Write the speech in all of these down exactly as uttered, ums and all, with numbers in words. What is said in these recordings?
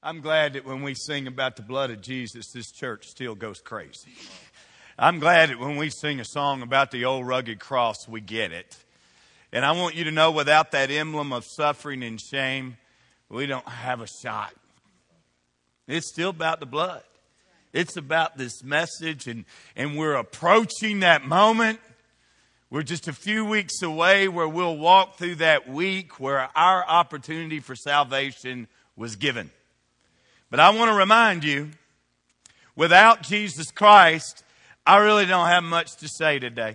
I'm glad that when we sing about the blood of Jesus, this church still goes crazy. I'm glad that when we sing a song about the old rugged cross, we get it. And I want you to know, without that emblem of suffering and shame, we don't have a shot. It's still about the blood. It's about this message, and, and we're approaching that moment. We're just a few weeks away where we'll walk through that week where our opportunity for salvation was given. But I want to remind you, without Jesus Christ, I really don't have much to say today.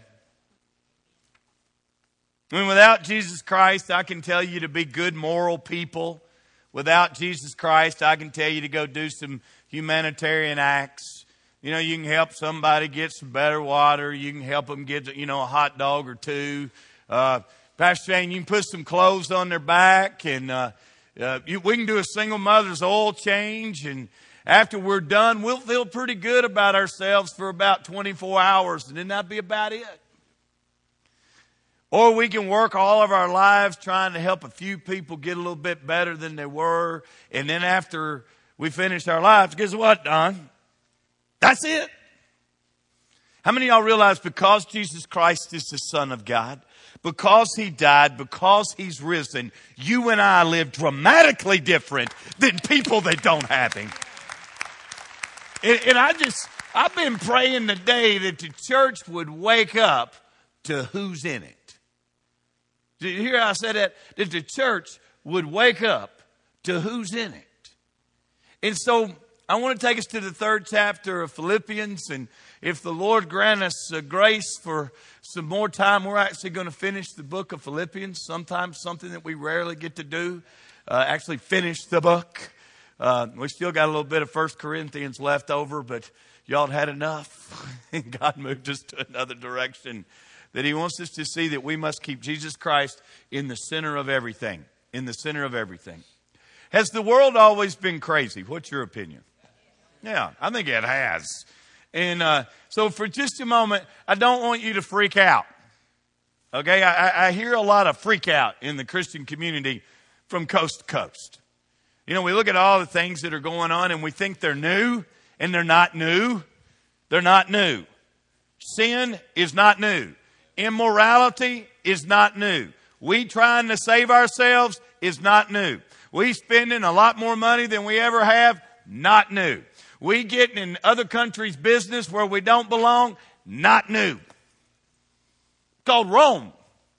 I mean, without Jesus Christ, I can tell you to be good moral people. Without Jesus Christ, I can tell you to go do some humanitarian acts. You know, you can help somebody get some better water. You can help them get, you know, a hot dog or two. Uh, Pastor Shane, you can put some clothes on their back, and uh, uh, you, we can do a single mother's oil change. And after we're done, we'll feel pretty good about ourselves for about twenty-four hours, and then that'll be about it. Or we can work all of our lives trying to help a few people get a little bit better than they were. And then after we finish our lives, guess what, Don? That's it. How many of y'all realize because Jesus Christ is the Son of God, because He died, because He's risen, you and I live dramatically different than people that don't have Him? And, and I just, I've been praying today that the church would wake up to who's in it. Did you hear how I said that? That the church would wake up to who's in it. And so I want to take us to the third chapter of Philippians. And if the Lord grant us uh, grace for some more time, we're actually going to finish the book of Philippians. Sometimes something that we rarely get to do, uh, actually finish the book. Uh, we still got a little bit of First Corinthians left over, but y'all had enough. And God moved us to another direction. That He wants us to see that we must keep Jesus Christ in the center of everything. In the center of everything. Has the world always been crazy? What's your opinion? Yeah, I think it has. And uh, so for just a moment, I don't want you to freak out. Okay, I, I hear a lot of freak out in the Christian community from coast to coast. You know, we look at all the things that are going on and we think they're new, and they're not new. They're not new. Sin is not new. Immorality is not new. We trying to save ourselves is not new. We spending a lot more money than we ever have, not new. We getting in other countries' business where we don't belong, not new. It's called Rome.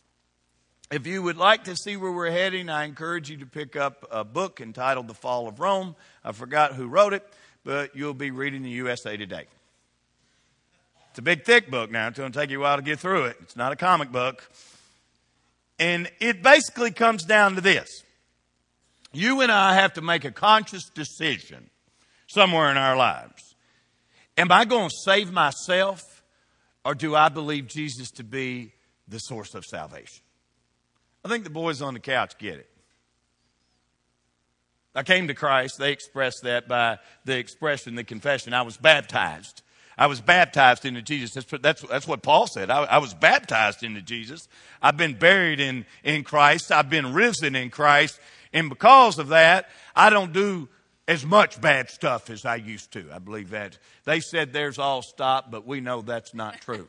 If you would like to see where we're heading, I encourage you to pick up a book entitled The Fall of Rome. I forgot who wrote it, but you'll be reading the U S A Today. It's a big, thick book now. It's going to take you a while to get through it. It's not a comic book. And it basically comes down to this. You and I have to make a conscious decision somewhere in our lives. Am I going to save myself, or do I believe Jesus to be the source of salvation? I think the boys on the couch get it. I came to Christ. They expressed that by the expression, the confession. I was baptized. I was baptized into Jesus. That's, that's, that's what Paul said. I, I was baptized into Jesus. I've been buried in, in Christ. I've been risen in Christ. And because of that, I don't do as much bad stuff as I used to. I believe that. They said theirs all stopped, but we know that's not true.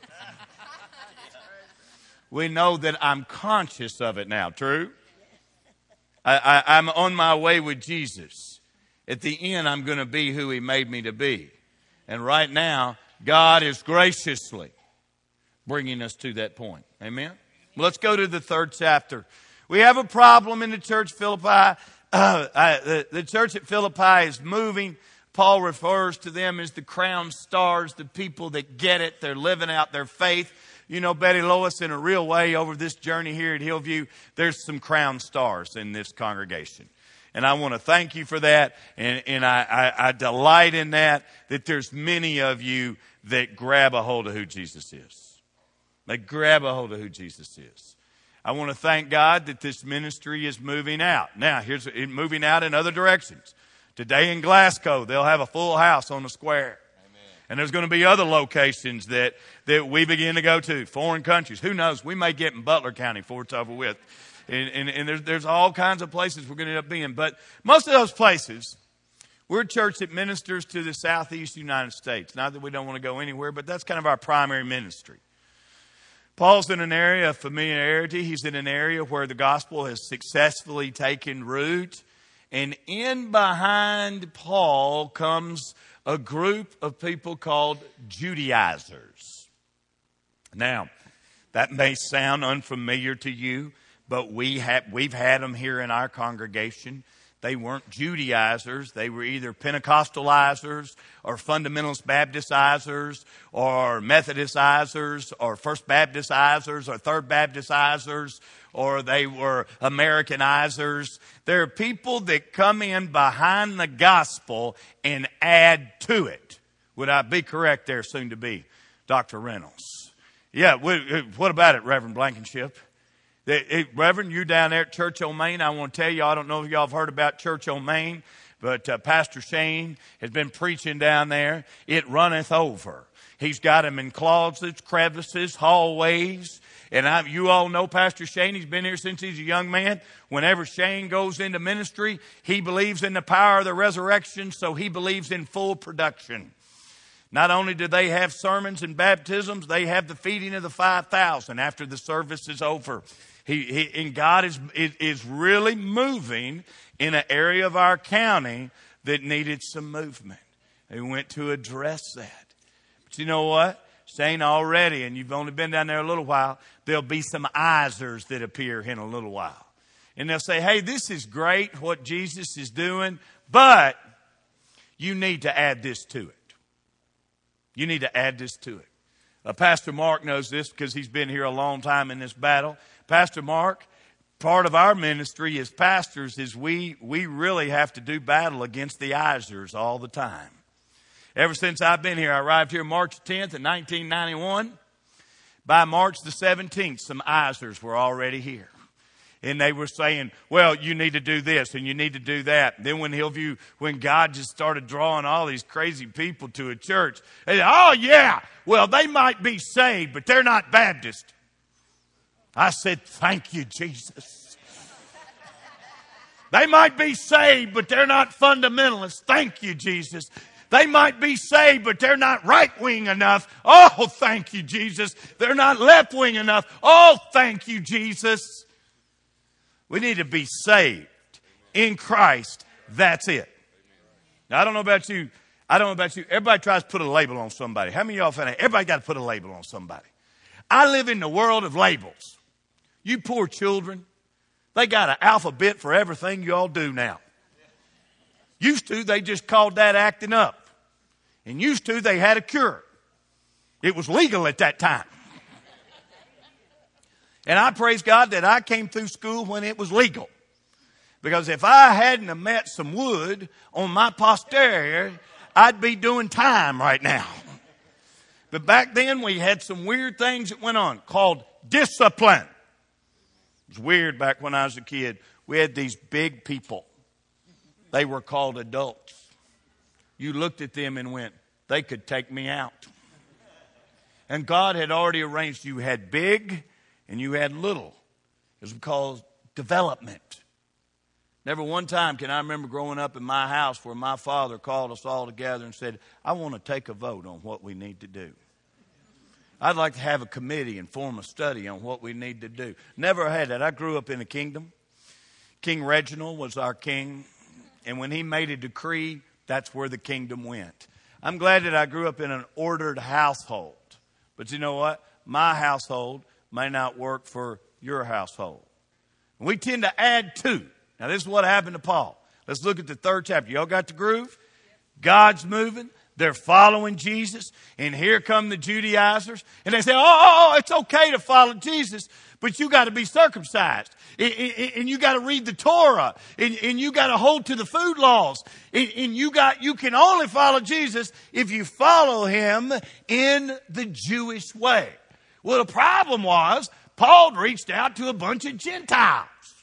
We know that I'm conscious of it now. True? I, I, I'm on my way with Jesus. At the end, I'm going to be who He made me to be. And right now, God is graciously bringing us to that point. Amen? Well, let's go to the third chapter. We have a problem in the church Philippi. Uh, uh, the, the church at Philippi is moving. Paul refers to them as the crown stars, the people that get it. They're living out their faith. You know, Betty Lois, in a real way, over this journey here at Hillview, there's some crown stars in this congregation. And I want to thank you for that. And, and I, I, I delight in that, that there's many of you that grab a hold of who Jesus is. They grab a hold of who Jesus is. I want to thank God that this ministry is moving out. Now, here's it moving out in other directions. Today in Glasgow, they'll have a full house on the square. Amen. And there's going to be other locations that, that we begin to go to, foreign countries. Who knows? We may get in Butler County before it's over with. And, and, and there's, there's all kinds of places we're going to end up being. But most of those places, We're a church that ministers to the southeast United States. Not that we don't want to go anywhere, but that's kind of our primary ministry. Paul's in an area of familiarity. He's in an area where the gospel has successfully taken root. And in behind Paul comes a group of people called Judaizers. Now, that may sound unfamiliar to you, but we have, we've had them here in our congregation. They weren't Judaizers. They were either Pentecostalizers or Fundamentalist Baptistizers or Methodistizers or First Baptistizers or Third Baptistizers, or they were Americanizers. There are people that come in behind the gospel and add to it. Would I be correct there, soon to be, Doctor Reynolds? Yeah, what about it, Reverend Blankenship? Hey, Reverend, you down there at Church on Main, I want to tell you, I don't know if y'all have heard about Church on Main, but uh, Pastor Shane has been preaching down there. It runneth over. He's got them in closets, crevices, hallways. And I, you all know Pastor Shane. He's been here since he's a young man. Whenever Shane goes into ministry, he believes in the power of the resurrection, so he believes in full production. Not only do they have sermons and baptisms, they have the feeding of the five thousand after the service is over. He, he, and God is, is, is really moving in an area of our county that needed some movement. They went to address that. But you know what? Saying already, and you've only been down there a little while, there'll be some Isers that appear in a little while. And they'll say, hey, this is great what Jesus is doing, but you need to add this to it. You need to add this to it. Uh, Pastor Mark knows this because he's been here a long time in this battle. Pastor Mark, part of our ministry as pastors is we, we really have to do battle against the Isers all the time. Ever since I've been here, I arrived here March tenth in nineteen ninety-one. By March the seventeenth, some Isers were already here. And they were saying, well, you need to do this and you need to do that. And then when Hillview, when God just started drawing all these crazy people to a church, they said, oh yeah, well, they might be saved, but they're not Baptist. I said, thank you, Jesus. They might be saved, but they're not fundamentalists. Thank you, Jesus. They might be saved, but they're not right-wing enough. Oh, thank you, Jesus. They're not left-wing enough. Oh, thank you, Jesus. We need to be saved in Christ. That's it. Now, I don't know about you. I don't know about you. Everybody tries to put a label on somebody. How many of y'all find out? Everybody got to put a label on somebody. I live in the world of labels. You poor children, they got an alphabet for everything you all do now. Used to, they just called that acting up. And used to, they had a cure. It was legal at that time. And I praise God that I came through school when it was legal. Because if I hadn't have met some wood on my posterior, I'd be doing time right now. But back then we had some weird things that went on called discipline. It was weird back when I was a kid. We had these big people. They were called adults. You looked at them and went, they could take me out. And God had already arranged you had big and you had little. It was called development. Never one time can I remember growing up in my house where my father called us all together and said, I want to take a vote on what we need to do. I'd like to have a committee and form a study on what we need to do. Never had that. I grew up in a kingdom. King Reginald was our king. And when he made a decree, that's where the kingdom went. I'm glad that I grew up in an ordered household. But you know what? My household may not work for your household. We tend to add to. Now, this is what happened to Paul. Let's look at the third chapter. Y'all got the groove? God's moving. They're following Jesus. And here come the Judaizers. And they say, oh, oh, oh it's okay to follow Jesus, but you got to be circumcised. And you got to read the Torah. And you got to hold to the food laws. And you got, you can only follow Jesus if you follow him in the Jewish way. Well, the problem was Paul reached out to a bunch of Gentiles.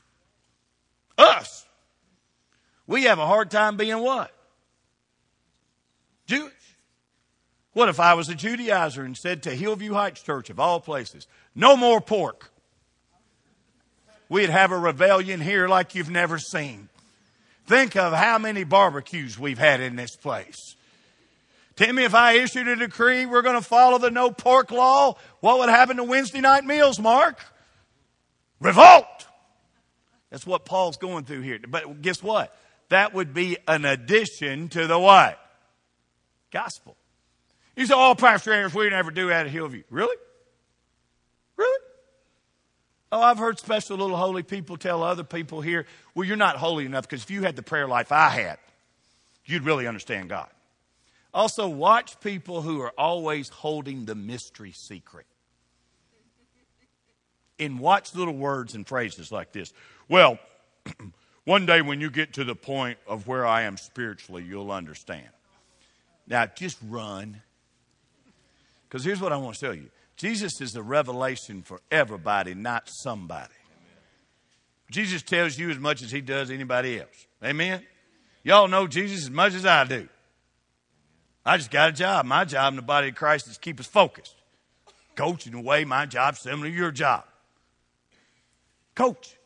Us. We have a hard time being what? Jewish. What if I was a Judaizer and said to Hillview Heights Church, of all places, no more pork? We'd have a rebellion here like you've never seen. Think of how many barbecues we've had in this place. Timmy, if I issued a decree, we're going to follow the no pork law, what would happen to Wednesday night meals, Mark? Revolt. That's what Paul's going through here. But guess what? That would be an addition to the what? Gospel. You say, oh, Pastor Anderson, we never do that at Hillview. Really? Really? Oh, I've heard special little holy people tell other people here, well, you're not holy enough because if you had the prayer life I had, you'd really understand God. Also, watch people who are always holding the mystery secret. And watch little words and phrases like this. Well, one day when you get to the point of where I am spiritually, you'll understand. Now, just run. Because here's what I want to tell you. Jesus is the revelation for everybody, not somebody. Jesus tells you as much as he does anybody else. Amen? Y'all know Jesus as much as I do. I just got a job. My job in the body of Christ is to keep us focused. Coach, in a way, my job's similar to your job. Coach.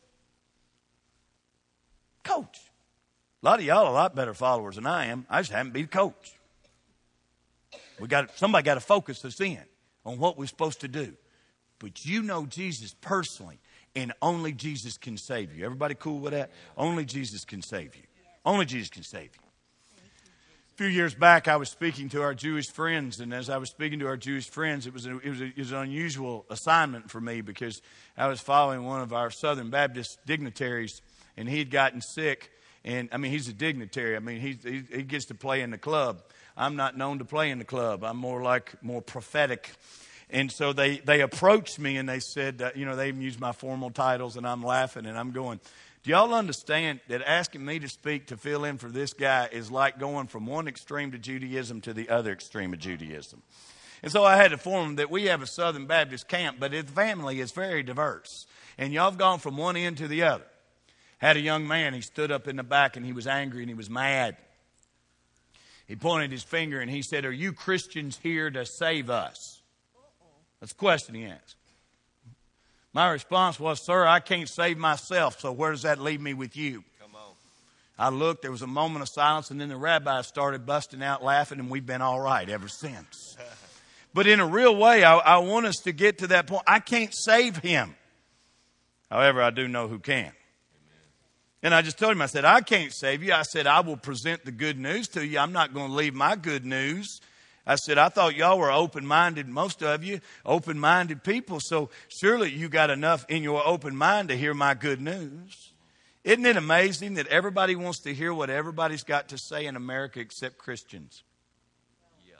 Coach. A lot of y'all are a lot better followers than I am. I just haven't been a coach. We got somebody got to focus us in on what we're supposed to do. But you know Jesus personally, and only Jesus can save you. Everybody cool with that? Only Jesus can save you. Only Jesus can save you. A few years back, I was speaking to our Jewish friends, and as I was speaking to our Jewish friends, it was, a, it, was a, it was an unusual assignment for me because I was following one of our Southern Baptist dignitaries, and he had gotten sick. And, I mean, he's a dignitary. I mean, he, he, he gets to play in the club. I'm not known to play in the club. I'm more like, more prophetic. And so they, they approached me, and they said, uh, you know, they even used my formal titles, and I'm laughing, and I'm going, do y'all understand that asking me to speak to fill in for this guy is like going from one extreme to Judaism to the other extreme of Judaism? And so I had to inform them that we have a Southern Baptist camp, but the family is very diverse. And y'all have gone from one end to the other. Had a young man, he stood up in the back and he was angry and he was mad. He pointed his finger and he said, are you Christians here to save us? That's the question he asked. My response was, sir, I can't save myself, so where does that leave me with you? Come on. I looked, there was a moment of silence, and then the rabbi started busting out laughing, and we've been all right ever since. But in a real way, I, I want us to get to that point. I can't save him. However, I do know who can. Amen. And I just told him, I said, I can't save you. I said, I will present the good news to you. I'm not going to leave my good news. I said, I thought y'all were open-minded, most of you, open-minded people. So surely you got enough in your open mind to hear my good news. Isn't it amazing that everybody wants to hear what everybody's got to say in America except Christians? Yeah.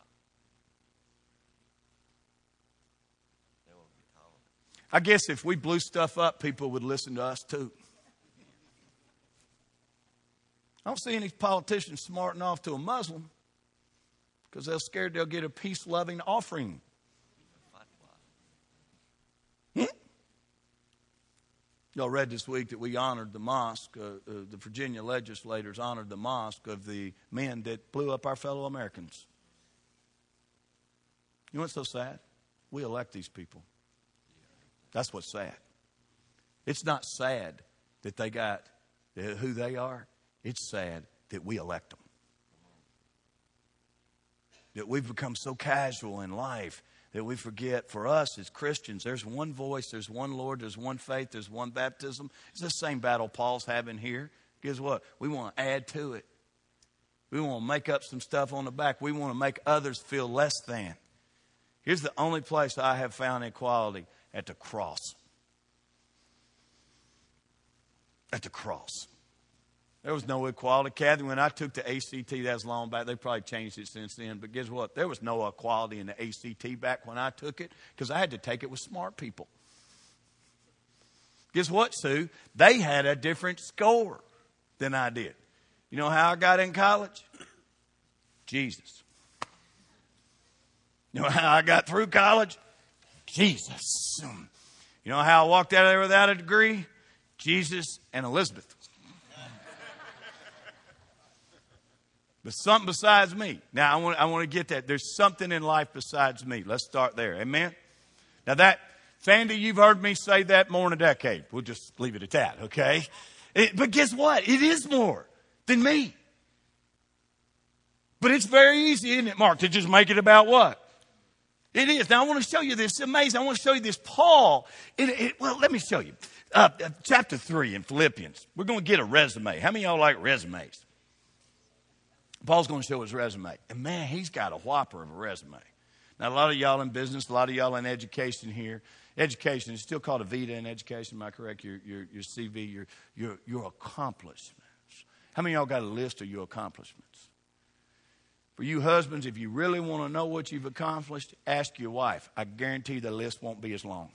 I guess if we blew stuff up, people would listen to us too. I don't see any politicians smarting off to a Muslim. Because they're scared they'll get a peace-loving offering. Hmm? Y'all read this week that we honored the mosque, uh, uh, the Virginia legislators honored the mosque of the men that blew up our fellow Americans. You know what's so sad? We elect these people. That's what's sad. It's not sad that they got who they are. It's sad that we elect them. That we've become so casual in life that we forget for us as Christians, there's one voice, there's one Lord, there's one faith, there's one baptism. It's the same battle Paul's having here. Guess what? We want to add to it. We want to make up some stuff on the back. We want to make others feel less than. Here's the only place I have found equality, at the cross. At the cross. There was no equality. Kathy, when I took the A C T, that was long back. They probably changed it since then. But guess what? There was no equality in the A C T back when I took it because I had to take it with smart people. Guess what, Sue? They had a different score than I did. You know how I got in college? Jesus. You know how I got through college? Jesus. You know how I walked out of there without a degree? Jesus and Elizabeth. But something besides me. Now, I want, I want to get that. There's something in life besides me. Let's start there. Amen? Now, that, Sandy, you've heard me say that more than a decade. We'll just leave it at that, okay? It, but guess what? It is more. than me. But it's very easy, isn't it, Mark, to just make it about what? It is. Now, I want to show you this. It's amazing. I want to show you this. Paul, it, it, well, let me show you. Uh, chapter three in Philippians. We're going to get a resume. How many of y'all like resumes? Paul's going to show his resume. And, man, he's got a whopper of a resume. Now, a lot of y'all in business, a lot of y'all in education here. Education is still called a Vita in education. Am I correct? Your, your, your C V, your, your, your accomplishments. How many of y'all got a list of your accomplishments? For you husbands, if you really want to know what you've accomplished, ask your wife. I guarantee the list won't be as long.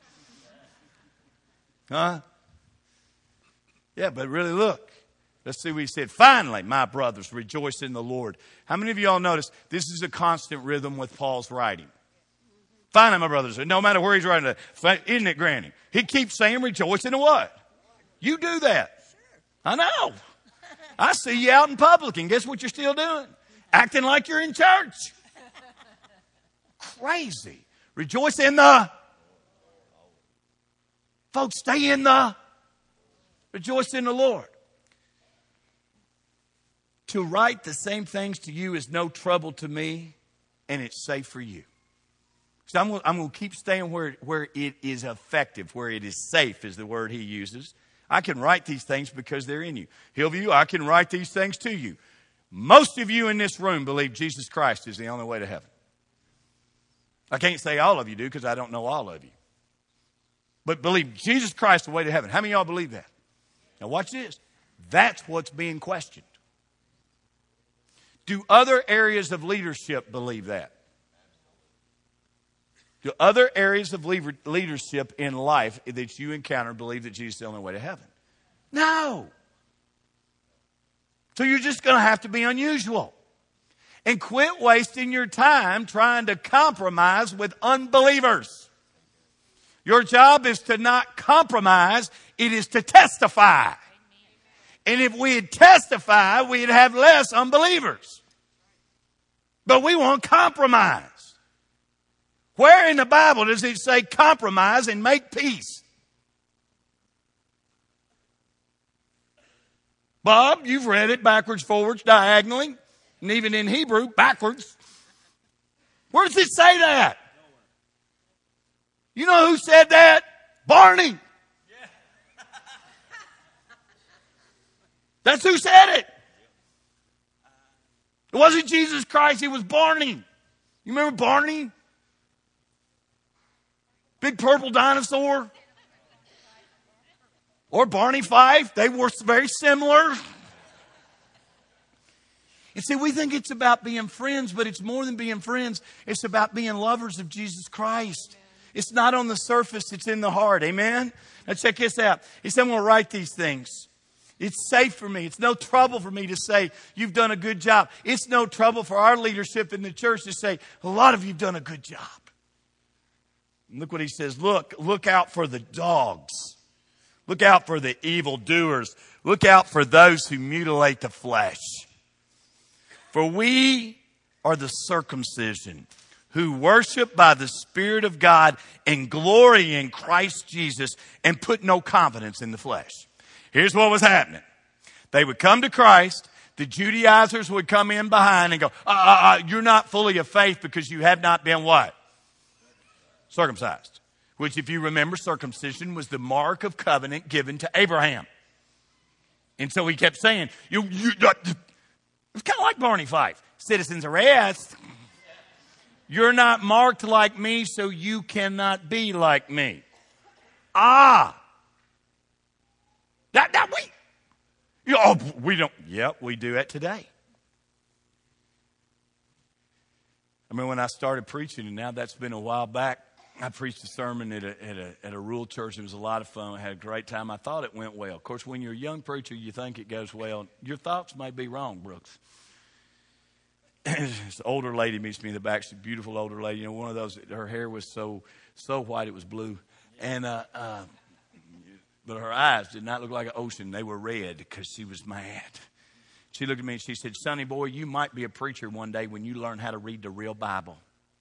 Huh? Yeah, but really look. Let's see what he said. Finally, my brothers, rejoice in the Lord. How many of y'all notice this is a constant rhythm with Paul's writing? Finally, my brothers, no matter where he's writing it, isn't it, Granny? He keeps saying rejoice in the what? You do that. I know. I see you out in public, and guess what you're still doing? Acting like you're in church. Crazy. Rejoice in the. Folks, stay in the. Rejoice in the Lord. To write the same things to you is no trouble to me, and it's safe for you. So I'm going, I'm going to keep staying where, where it is effective, where it is safe is the word he uses. I can write these things because they're in you. Hillview, I can write these things to you. Most of you in this room believe Jesus Christ is the only way to heaven. I can't say all of you do because I don't know all of you. But believe Jesus Christ is the way to heaven. How many of y'all believe that? Now watch this. That's what's being questioned. Do other areas of leadership believe that? Do other areas of leadership in life that you encounter believe that Jesus is the only way to heaven? No. So you're just going to have to be unusual. And quit wasting your time trying to compromise with unbelievers. Your job is to not compromise. It is to testify. And if we'd testify, we'd have less unbelievers. But we won't compromise. Where in the Bible does it say compromise and make peace? Bob, you've read it backwards, forwards, diagonally, and even in Hebrew, backwards. Where does it say that? You know who said that? Barney. That's who said it. It wasn't Jesus Christ, it was Barney. You remember Barney? Big purple dinosaur. Or Barney Fife. They were very similar. And see, we think it's about being friends, but it's more than being friends. It's about being lovers of Jesus Christ. It's not on the surface, it's in the heart. Amen? Now check this out. He said, I'm going to write these things. It's safe for me. It's no trouble for me to say, you've done a good job. It's no trouble for our leadership in the church to say, a lot of you have done a good job. And look what he says. Look, look out for the dogs. Look out for the evildoers. Look out for those who mutilate the flesh. For we are the circumcision who worship by the Spirit of God and glory in Christ Jesus and put no confidence in the flesh. Here's what was happening. They would come to Christ. The Judaizers would come in behind and go, uh, uh, uh, you're not fully of faith because you have not been what? Circumcised. Which, if you remember, circumcision was the mark of covenant given to Abraham. And so he kept saying, you, you, it's kind of like Barney Fife. Citizens arrest. You're not marked like me, so you cannot be like me. Ah. That, that we, you know, oh, we don't, yeah, we do that today. I mean, when I started preaching, and now that's been a while back, I preached a sermon at a, at a, at a rural church. It was a lot of fun. I had a great time. I thought it went well. Of course, when you're a young preacher, you think it goes well. Your thoughts may be wrong, Brooks. This older lady meets me in the back. She's a beautiful older lady. You know, one of those, her hair was so, so white it was blue. And, uh, uh, but her eyes did not look like an ocean. They were red because she was mad. She looked at me and she said, Sonny boy, you might be a preacher one day when you learn how to read the real Bible.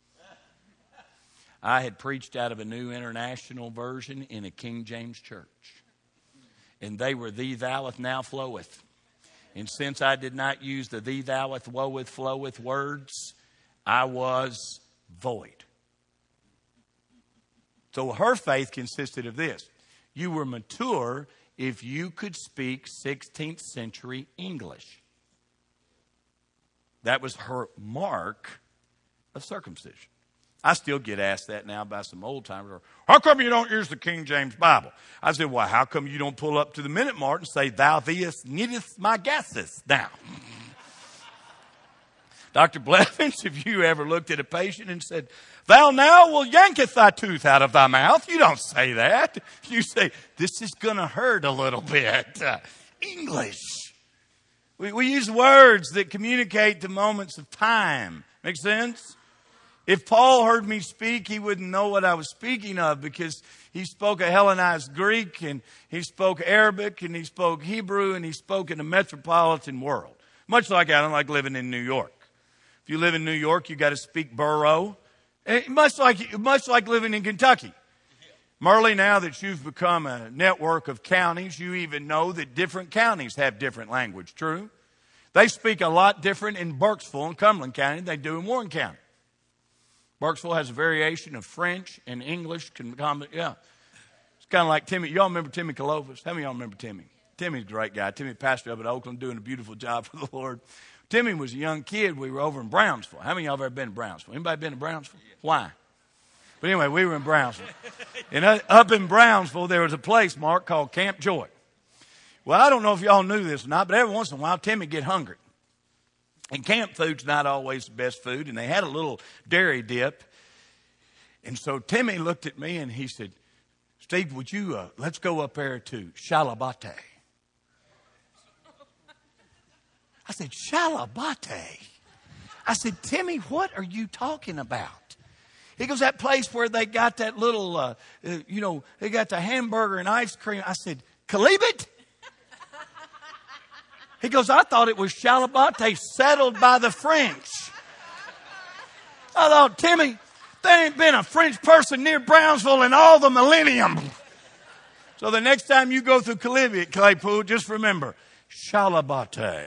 I had preached out of a New International Version in a King James church. And they were, thee thou'th now floweth. And since I did not use the thee, thoueth, woeth, floweth words, I was void. So her faith consisted of this. You were mature if you could speak sixteenth century English. That was her mark of circumcision. I still get asked that now by some old timers. How come you don't use the King James Bible? I said, well, how come you don't pull up to the minute mark and say, thou theest needest my gases now? Doctor Blevins, have you ever looked at a patient and said, thou now will yanketh thy tooth out of thy mouth? You don't say that. You say, this is going to hurt a little bit. Uh, English. We, we use words that communicate to moments of time. Make sense? If Paul heard me speak, he wouldn't know what I was speaking of because he spoke a Hellenized Greek and he spoke Arabic and he spoke Hebrew and he spoke in a metropolitan world. Much like I don't like living in New York. If you live in New York, you got to speak borough. Much like, much like living in Kentucky. Merle, now that you've become a network of counties, you even know that different counties have different language. True? They speak a lot different in Burkesville and Cumberland County than they do in Warren County. Burkesville has a variation of French and English. Yeah. It's kind of like Timmy. Y'all remember Timmy Calovis? How many of y'all remember Timmy? Timmy's a great guy. Timmy pastor up in Oakland doing a beautiful job for the Lord. Timmy was a young kid. We were over in Brownsville. How many of y'all have ever been to Brownsville? Anybody been to Brownsville? Why? But anyway, we were in Brownsville. And up in Brownsville, there was a place, Mark, called Camp Joy. Well, I don't know if y'all knew this or not, but every once in a while, Timmy would get hungry. And camp food's not always the best food. And they had a little dairy dip. And so Timmy looked at me and he said, Steve, would you, uh, let's go up there to Shalabate. I said, Shalabate? I said, Timmy, what are you talking about? He goes, that place where they got that little, uh, uh, you know, they got the hamburger and ice cream. I said, Kalibit? He goes, I thought it was Shalabate settled by the French. I thought, Timmy, there ain't been a French person near Brownsville in all the millennium. So the next time you go through Kalibit, Claypool, just remember, Shalabate.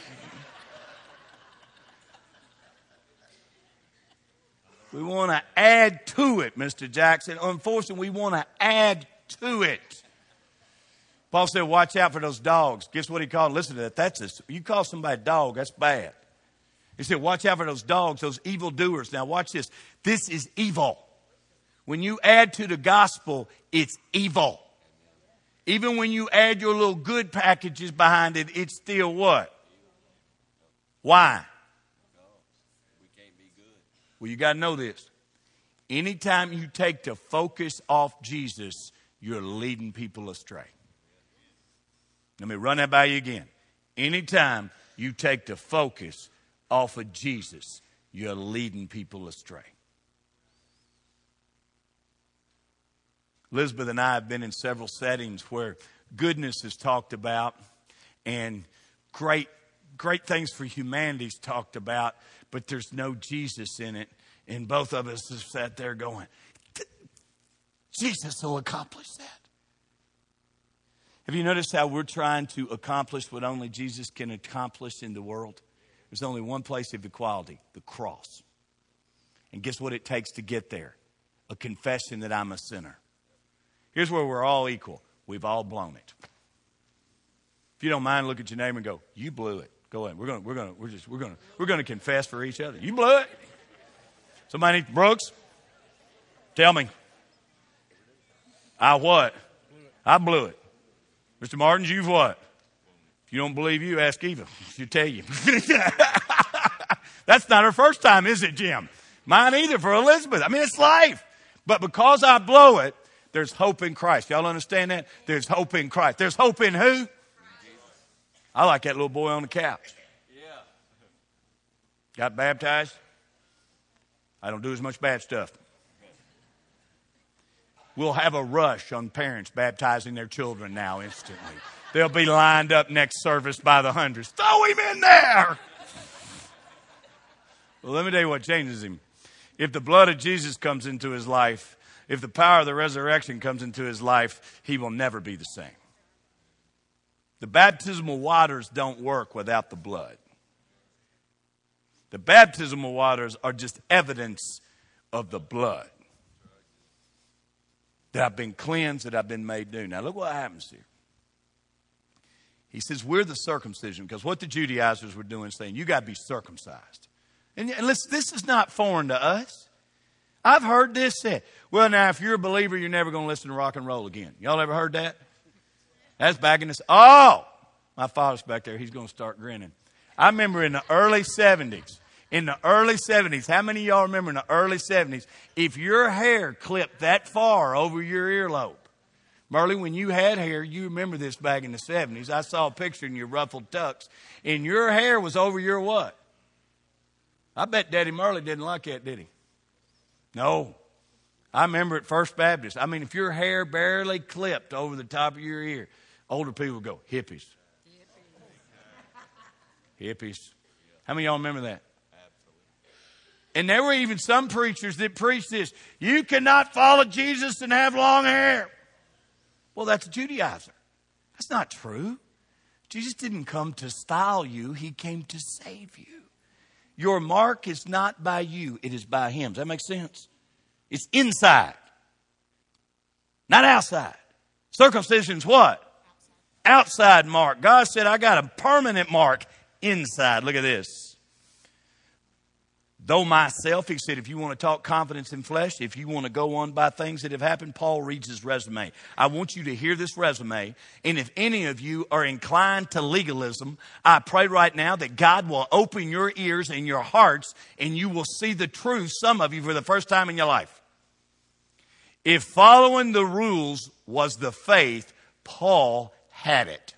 We want to add to it, Mister Jackson. Unfortunately, we want to add to it. Paul said, watch out for those dogs. Guess what he called? Listen to that. That's a, you call somebody a dog, that's bad. He said, watch out for those dogs, those evil doers. Now watch this. This is evil. When you add to the gospel, it's evil. Even when you add your little good packages behind it, it's still what? Why? Well, you got to know this. Anytime you take the focus off Jesus, you're leading people astray. Let me run that by you again. Anytime you take the focus off of Jesus, you're leading people astray. Elizabeth and I have been in several settings where goodness is talked about and great Great things for humanity is talked about, but there's no Jesus in it. And both of us have sat there going, Jesus will accomplish that. Have you noticed how we're trying to accomplish what only Jesus can accomplish in the world? There's only one place of equality, the cross. And guess what it takes to get there? A confession that I'm a sinner. Here's where we're all equal. We've all blown it. If you don't mind, look at your neighbor and go, you blew it. Go ahead. We're going to, we're going to, we're just, we're going to, we're going to confess for each other. You blew it. Somebody, Brooks, tell me. I what? I blew it. Mister Martins, you've what? If you don't believe you, ask Eva. She'll tell you. That's not her first time, is it, Jim? Mine either for Elizabeth. I mean, it's life. But because I blow it, there's hope in Christ. Y'all understand that? There's hope in Christ. There's hope in who? I like that little boy on the couch. Yeah. Got baptized? I don't do as much bad stuff. We'll have a rush on parents baptizing their children now instantly. They'll be lined up next service by the hundreds. Throw him in there! Well, let me tell you what changes him. If the blood of Jesus comes into his life, if the power of the resurrection comes into his life, he will never be the same. The baptismal waters don't work without the blood. The baptismal waters are just evidence of the blood. That I've been cleansed, that I've been made new. Now look what happens here. He says we're the circumcision, because what the Judaizers were doing is saying you got to be circumcised. And, and listen, this is not foreign to us. I've heard this said. Well, now, if you're a believer, you're never going to listen to rock and roll again. Y'all ever heard that? That's back in the... Oh! My father's back there. He's going to start grinning. I remember in the early seventies. In the early seventies. How many of y'all remember in the early seventies? If your hair clipped that far over your earlobe. Merle, when you had hair, you remember this back in the seventies. I saw a picture in your ruffled tux. And your hair was over your what? I bet Daddy Merle didn't like that, did he? No. I remember at First Baptist. I mean, if your hair barely clipped over the top of your ear, older people would go, hippies. Hippies. How many of y'all remember that? And there were even some preachers that preached this. You cannot follow Jesus and have long hair. Well, that's a Judaizer. That's not true. Jesus didn't come to style you. He came to save you. Your mark is not by you. It is by him. Does that make sense? It's inside, not outside. Circumcision's what? Outside mark. God said, I got a permanent mark inside. Look at this. Though myself, he said, if you want to talk confidence in flesh, if you want to go on by things that have happened, Paul reads his resume. I want you to hear this resume. And if any of you are inclined to legalism, I pray right now that God will open your ears and your hearts and you will see the truth, some of you, for the first time in your life. If following the rules was the faith, Paul had it.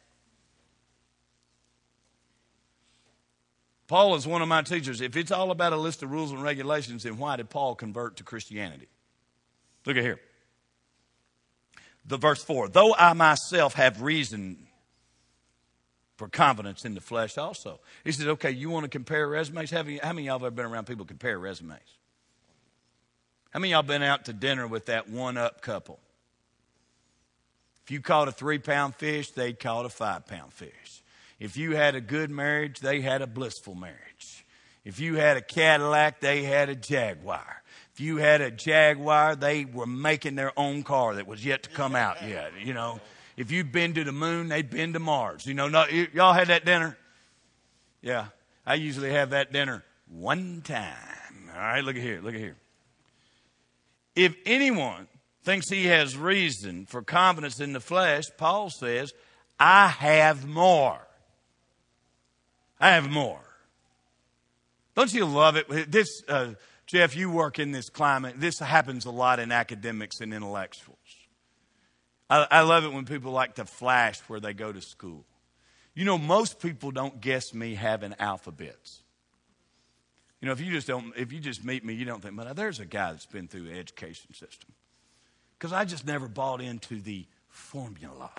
Paul is one of my teachers. If it's all about a list of rules and regulations, then why did Paul convert to Christianity? Look at here. The verse four. Though I myself have reason for confidence in the flesh also. He says, okay, you want to compare resumes? How many, how many of y'all have ever been around people compare resumes? How many of y'all been out to dinner with that one-up couple? If you caught a three-pound fish, they caught a five-pound fish. If you had a good marriage, they had a blissful marriage. If you had a Cadillac, they had a Jaguar. If you had a Jaguar, they were making their own car that was yet to come out yet. You know, if you'd been to the moon, they'd been to Mars. You know, not, y- y'all had that dinner? Yeah, I usually have that dinner one time. All right, look at here, look at here. If anyone thinks he has reason for confidence in the flesh, Paul says, I have more. I have more. Don't you love it? This, uh, Jeff, you work in this climate. This happens a lot in academics and intellectuals. I, I love it when people like to flash where they go to school. You know, most people don't guess me having alphabets. You know, if you just don't, if you just meet me, you don't think, man, there's a guy that's been through the education system. Because I just never bought into the formula.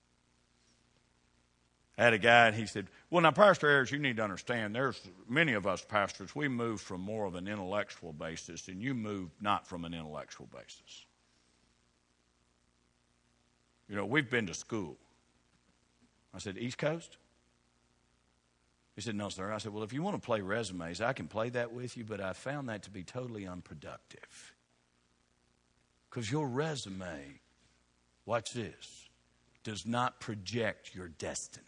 I had a guy, and he said, well, now, Pastor Ayers, you need to understand, there's many of us pastors, we move from more of an intellectual basis, and you move not from an intellectual basis. You know, we've been to school. I said, East Coast? He said, no, sir. I said, well, if you want to play resumes, I can play that with you, but I found that to be totally unproductive. Because your resume, watch this, does not project your destiny.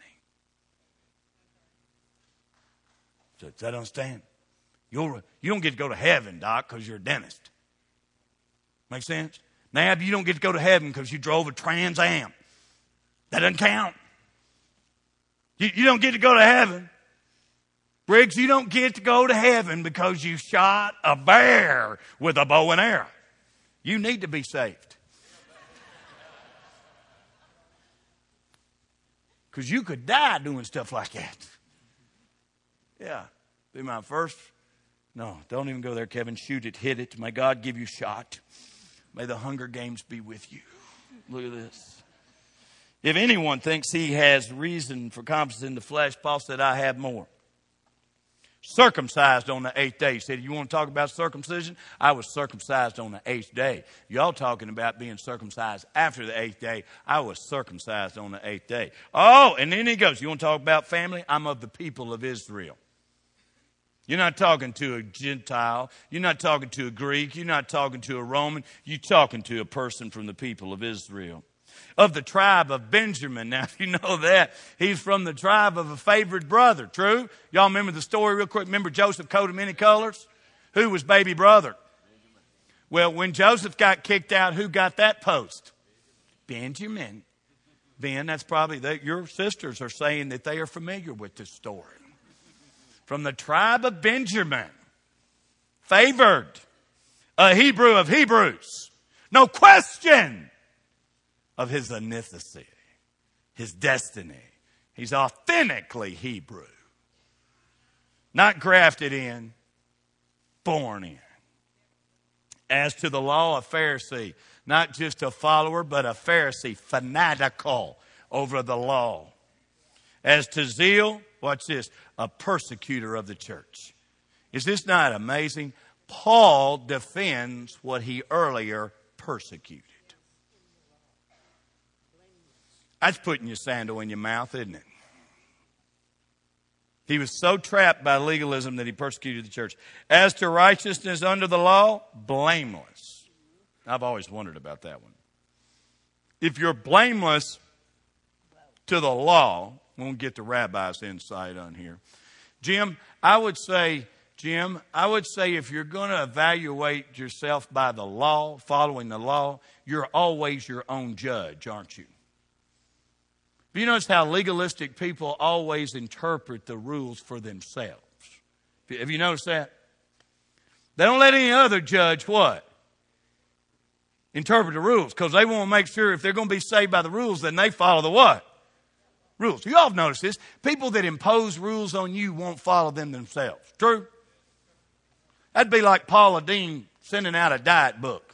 So, does that understand? You're, you don't get to go to heaven, Doc, because you're a dentist. Make sense? Nab, you don't get to go to heaven because you drove a Trans Am. That doesn't count. You, you don't get to go to heaven. Briggs, you don't get to go to heaven because you shot a bear with a bow and arrow. You need to be saved. Because you could die doing stuff like that. Yeah. Be my first. No, don't even go there, Kevin. Shoot it, hit it. May God give you shot. May the Hunger Games be with you. Look at this. If anyone thinks he has reason for confidence in the flesh, Paul said, I have more. Circumcised on the eighth day. He said, you want to talk about circumcision? I was circumcised on the eighth day. Y'all talking about being circumcised after the eighth day. I was circumcised on the eighth day. Oh, and then he goes, you want to talk about family? I'm of the people of Israel. You're not talking to a Gentile. You're not talking to a Greek. You're not talking to a Roman. You're talking to a person from the people of Israel. Of the tribe of Benjamin. Now, if you know that, he's from the tribe of a favored brother. True? Y'all remember the story real quick? Remember Joseph, coat of many colors? Who was baby brother? Well, when Joseph got kicked out, who got that post? Benjamin. Ben, that's probably, that your sisters are saying that they are familiar with this story. From the tribe of Benjamin. Favored. A Hebrew of Hebrews. No question of his ethnicity, his destiny. He's authentically Hebrew. Not grafted in, born in. As to the law, a Pharisee. Not just a follower, but a Pharisee, fanatical over the law. As to zeal, watch this, a persecutor of the church. Is this not amazing? Paul defends what he earlier persecuted. That's putting your sandal in your mouth, isn't it? He was so trapped by legalism that he persecuted the church. As to righteousness under the law, blameless. I've always wondered about that one. If you're blameless to the law, we won't get the rabbi's insight on here. Jim, I would say, Jim, I would say if you're going to evaluate yourself by the law, following the law, you're always your own judge, aren't you? Have you noticed how legalistic people always interpret the rules for themselves? Have you noticed that? They don't let any other judge what? Interpret the rules, because they want to make sure if they're going to be saved by the rules, then they follow the what? Rules. You all have noticed this. People that impose rules on you won't follow them themselves. True? That'd be like Paula Dean sending out a diet book.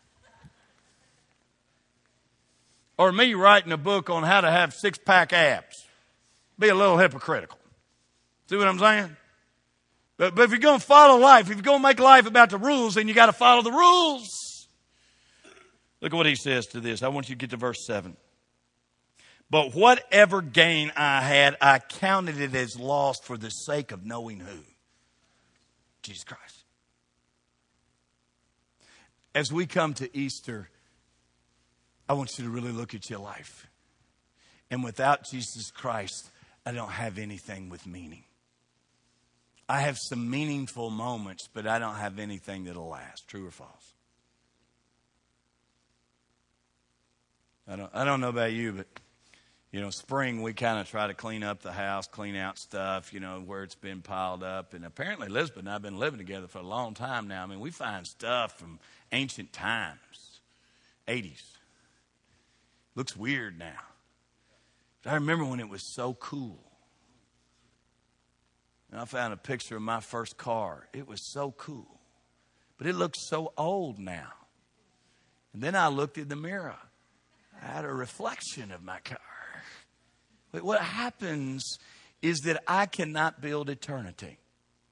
Or me writing a book on how to have six-pack abs. Be a little hypocritical. See what I'm saying? But, but if you're going to follow life, if you're going to make life about the rules, then you got to follow the rules. Look at what he says to this. I want you to get to verse seven. But whatever gain I had, I counted it as loss for the sake of knowing who? Jesus Christ. As we come to Easter, I want you to really look at your life. And without Jesus Christ, I don't have anything with meaning. I have some meaningful moments, but I don't have anything that'll last. True or false? I don't, I don't know about you, but, you know, spring we kind of try to clean up the house, clean out stuff, you know, where it's been piled up. And apparently Elizabeth and I have been living together for a long time now. I mean, we find stuff from ancient times, eighties. Looks weird now. But I remember when it was so cool. And I found a picture of my first car. It was so cool. But it looks so old now. And then I looked in the mirror. I had a reflection of my car. But what happens is that I cannot build eternity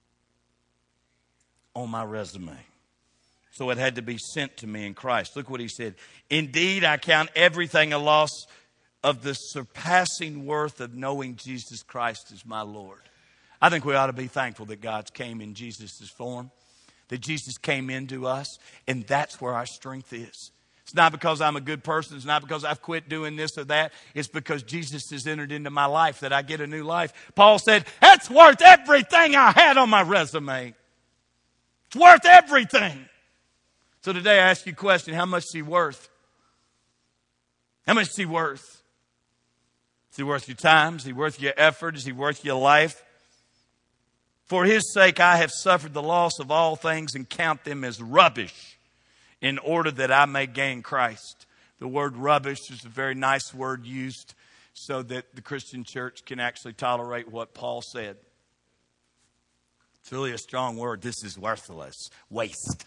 on my resume. So it had to be sent to me in Christ. Look what he said. Indeed, I count everything a loss of the surpassing worth of knowing Jesus Christ as my Lord. I think we ought to be thankful that God came in Jesus' form, that Jesus came into us, and that's where our strength is. It's not because I'm a good person. It's not because I've quit doing this or that. It's because Jesus has entered into my life that I get a new life. Paul said, that's worth everything I had on my resume. It's worth everything. So today I ask you a question. How much is he worth? How much is he worth? Is he worth your time? Is he worth your effort? Is he worth your life? For his sake I have suffered the loss of all things and count them as rubbish in order that I may gain Christ. The word rubbish is a very nice word used so that the Christian church can actually tolerate what Paul said. It's really a strong word. This is worthless. Waste.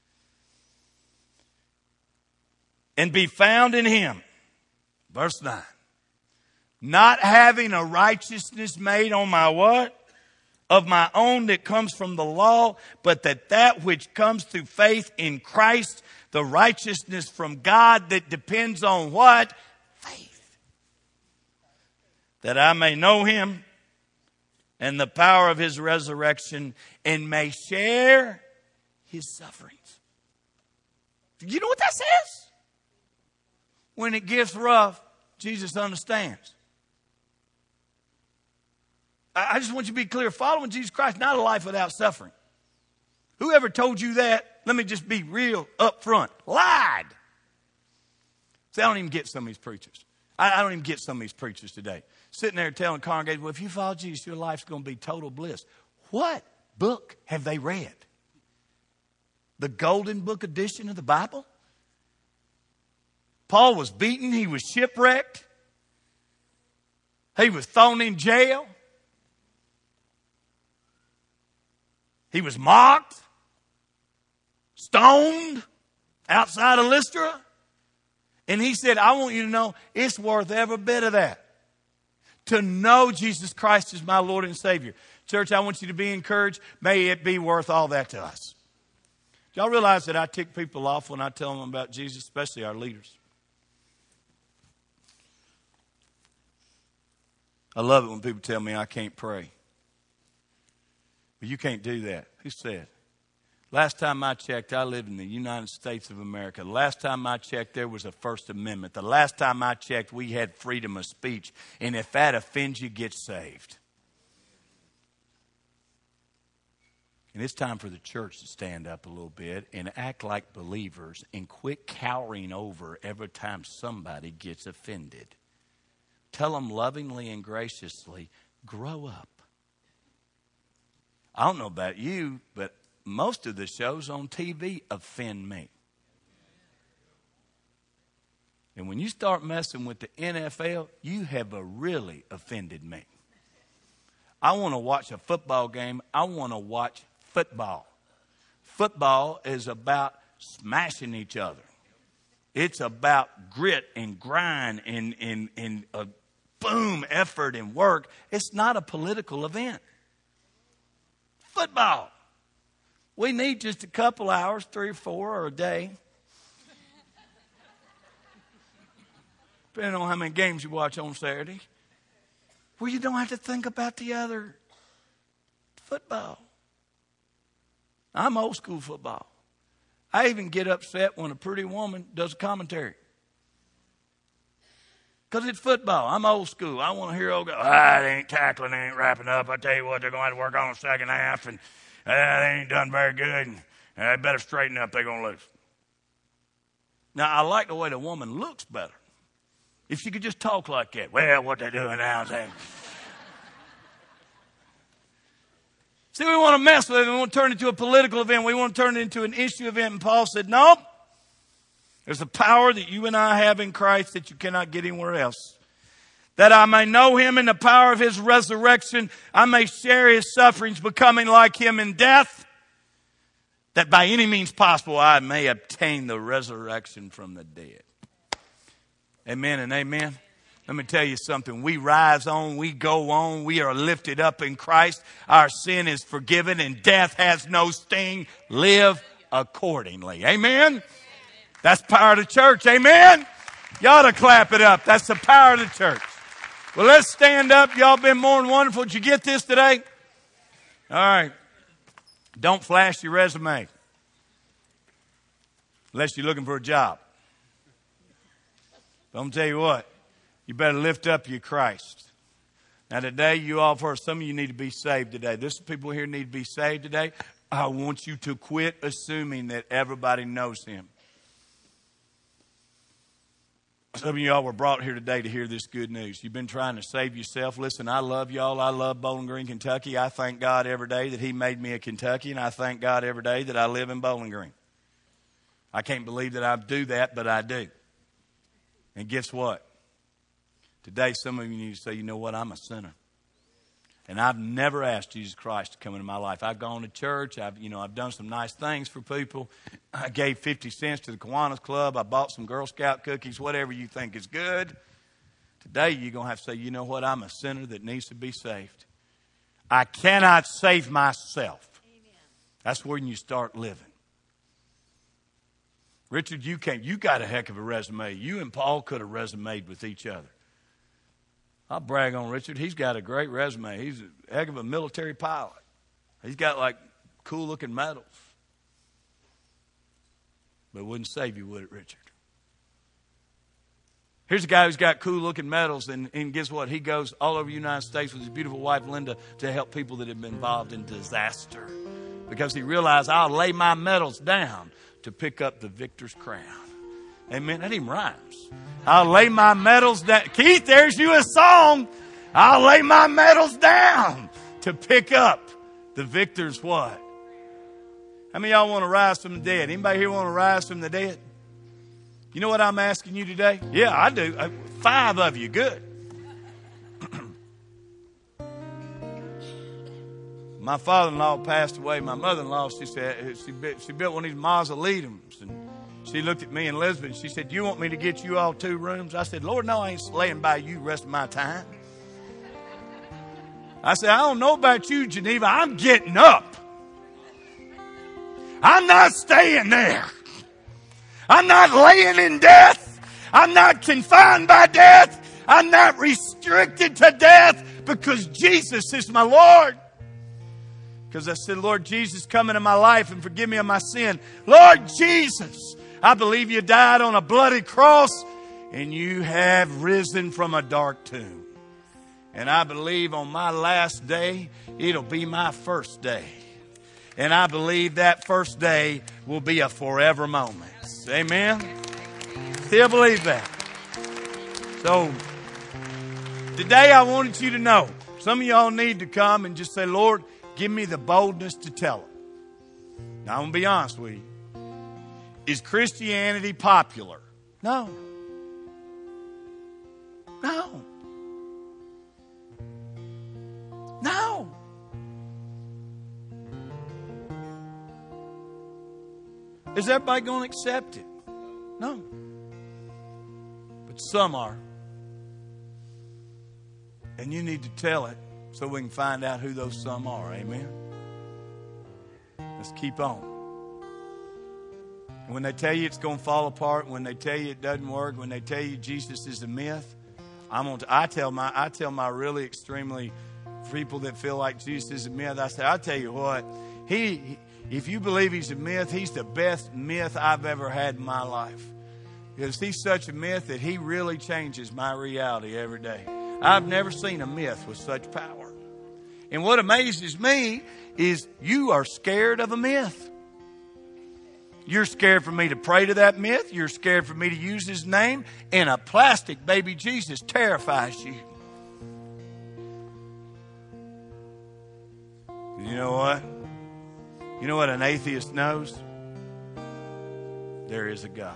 And be found in him. Verse nine. Not having a righteousness made on my what? of my own that comes from the law, but that that which comes through faith in Christ, the righteousness from God that depends on what? Faith. That I may know him and the power of his resurrection and may share his sufferings. You know what that says? When it gets rough, Jesus understands. I just want you to be clear. Following Jesus Christ, not a life without suffering. Whoever told you that, let me just be real up front, lied. See, I don't even get some of these preachers. I, I don't even get some of these preachers today. Sitting there telling congregants, well, if you follow Jesus, your life's going to be total bliss. What book have they read? The Golden Book edition of the Bible? Paul was beaten. He was shipwrecked. He was thrown in jail. He was mocked, stoned outside of Lystra. And he said, I want you to know it's worth every bit of that. To know Jesus Christ is my Lord and Savior. Church, I want you to be encouraged. May it be worth all that to us. Do y'all realize that I tick people off when I tell them about Jesus, especially our leaders? I love it when people tell me I can't pray. But you can't do that. Who said? Last time I checked, I live in the United States of America. The last time I checked, there was a First Amendment. The last time I checked, we had freedom of speech. And if that offends you, get saved. And it's time for the church to stand up a little bit and act like believers and quit cowering over every time somebody gets offended. Tell them lovingly and graciously, grow up. I don't know about you, but most of the shows on T V offend me. And when you start messing with the N F L, you have really offended me. I want to watch a football game. I want to watch football. Football is about smashing each other. It's about grit and grind and, and, and a boom effort and work. It's not a political event. Football. We need just a couple hours, three or four, or a day. Depending on how many games you watch on Saturday. Where you don't have to think about the other football. I'm old school football. I even get upset when a pretty woman does a commentary. Because it's football. I'm old school. I want to hear old guys, ah, they ain't tackling, they ain't wrapping up. I tell you what, they're going to have to work on the second half, and uh, they ain't done very good, and uh, they better straighten up, they're going to lose. Now, I like the way the woman looks better. If she could just talk like that. Well, what they doing now is they... See, we want to mess with it. We want to turn it into a political event. We want to turn it into an issue event. And Paul said, nope. There's a power that you and I have in Christ that you cannot get anywhere else. That I may know him in the power of his resurrection. I may share his sufferings, becoming like him in death. That by any means possible I may obtain the resurrection from the dead. Amen and amen. Let me tell you something. We rise on, we go on, we are lifted up in Christ. Our sin is forgiven and death has no sting. Live accordingly. Amen? That's the power of the church. Amen? You ought to clap it up. That's the power of the church. Well, let's stand up. Y'all been more than wonderful. Did you get this today? All right. Don't flash your resume. Unless you're looking for a job. But I'm going to tell you what. You better lift up your Christ. Now today, you all, for some of you need to be saved today. There's people here need to be saved today. I want you to quit assuming that everybody knows him. Some of y'all were brought here today to hear this good news. You've been trying to save yourself. Listen, I love y'all. I love Bowling Green, Kentucky. I thank God every day that he made me a Kentuckian. I thank God every day that I live in Bowling Green. I can't believe that I do that, but I do. And guess what? Today, some of you need to say, you know what, I'm a sinner. And I've never asked Jesus Christ to come into my life. I've gone to church. I've, you know, I've done some nice things for people. I gave fifty cents to the Kiwanis Club. I bought some Girl Scout cookies, whatever you think is good. Today, you're going to have to say, you know what, I'm a sinner that needs to be saved. I cannot save myself. That's when you start living. Richard, you can't. You got a heck of a resume. You and Paul could have resumed with each other. I'll brag on Richard. He's got a great resume. He's a heck of a military pilot. He's got like cool looking medals. But it wouldn't save you, would it, Richard? Here's a guy who's got cool looking medals, and, and guess what? He goes all over the United States with his beautiful wife, Linda, to help people that have been involved in disaster. Because he realized, I'll lay my medals down to pick up the victor's crown. Amen. That even rhymes. I'll lay my medals down. Keith, there's you a song. I'll lay my medals down to pick up the victor's what? How many of y'all want to rise from the dead? Anybody here want to rise from the dead? You know what I'm asking you today? Yeah, I do. Five of you. Good. My father-in-law passed away. My mother-in-law, she said, she built, she built one of these mausoleums. And she looked at me and Elizabeth, and she said, you want me to get you all two rooms? I said, Lord, no, I ain't laying by you the rest of my time. I said, I don't know about you, Geneva. I'm getting up. I'm not staying there. I'm not laying in death. I'm not confined by death. I'm not restricted to death because Jesus is my Lord. Because I said, Lord Jesus, come into my life and forgive me of my sin. Lord Jesus, I believe you died on a bloody cross and you have risen from a dark tomb. And I believe on my last day, it'll be my first day. And I believe that first day will be a forever moment. Amen? Still believe that. So, today I wanted you to know, some of y'all need to come and just say, Lord, give me the boldness to tell it. Now, I'm going to be honest with you. Is Christianity popular? No. No. No. Is everybody going to accept it? No. But some are. And you need to tell it so we can find out who those some are. Amen? Let's keep on. And when they tell you it's going to fall apart, when they tell you it doesn't work, when they tell you Jesus is a myth, I'm going to, I tell my I tell my really extremely people that feel like Jesus is a myth, I say, I'll tell you what, he if you believe he's a myth, he's the best myth I've ever had in my life. Because he's such a myth that he really changes my reality every day. I've never seen a myth with such power. And what amazes me is you are scared of a myth. You're scared for me to pray to that myth. You're scared for me to use his name. And a plastic baby Jesus terrifies you. You know what? You know what an atheist knows? There is a God.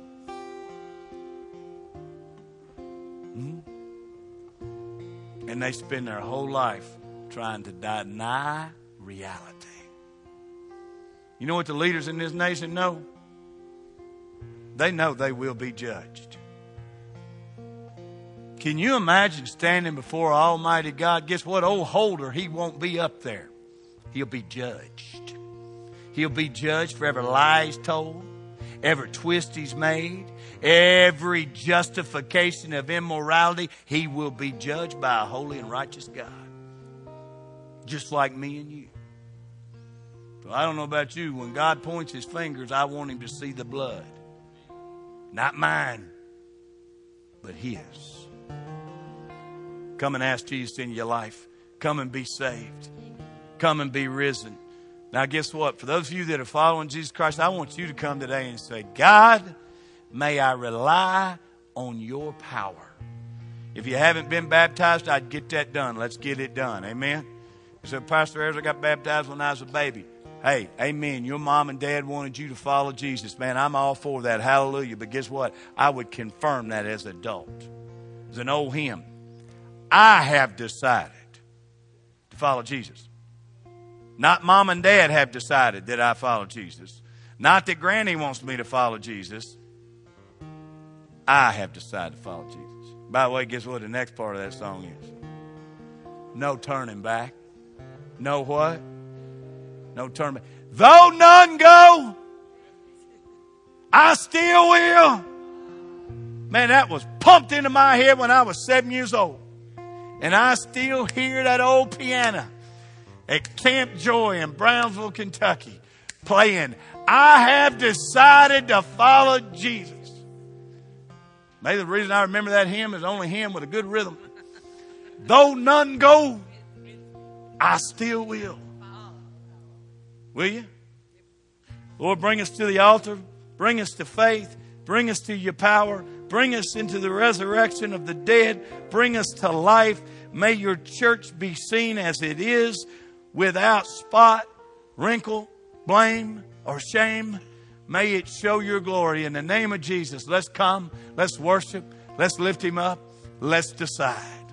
Hmm? And they spend their whole life trying to deny reality. You know what the leaders in this nation know? They know they will be judged. Can you imagine standing before Almighty God? Guess what? Old Holder, he won't be up there. He'll be judged. He'll be judged for every lie he's told, every twist he's made, every justification of immorality. He will be judged by a holy and righteous God. Just like me and you. So I don't know about you. When God points his fingers, I want him to see the blood. Not mine, but his. Come and ask Jesus in your life. Come and be saved. Come and be risen. Now guess what? For those of you that are following Jesus Christ, I want you to come today and say, God, may I rely on your power. If you haven't been baptized, I'd get that done. Let's get it done. Amen. So Pastor Ezra got baptized when I was a baby. Hey, amen. Your mom and dad wanted you to follow Jesus. Man, I'm all for that. Hallelujah. But guess what? I would confirm that as an adult. There's an old hymn. I have decided to follow Jesus. Not mom and dad have decided that I follow Jesus. Not that Granny wants me to follow Jesus. I have decided to follow Jesus. By the way, guess what the next part of that song is? No turning back. No what? No turn. Though none go, I still will. Man, that was pumped into my head when I was seven years old. And I still hear that old piano at Camp Joy in Brownsville, Kentucky, playing, I have decided to follow Jesus. Maybe the reason I remember that hymn is only him with a good rhythm. Though none go, I still will. Will you? Lord, bring us to the altar. Bring us to faith. Bring us to your power. Bring us into the resurrection of the dead. Bring us to life. May your church be seen as it is, without spot, wrinkle, blame, or shame. May it show your glory. In the name of Jesus, let's come. Let's worship. Let's lift him up. Let's decide.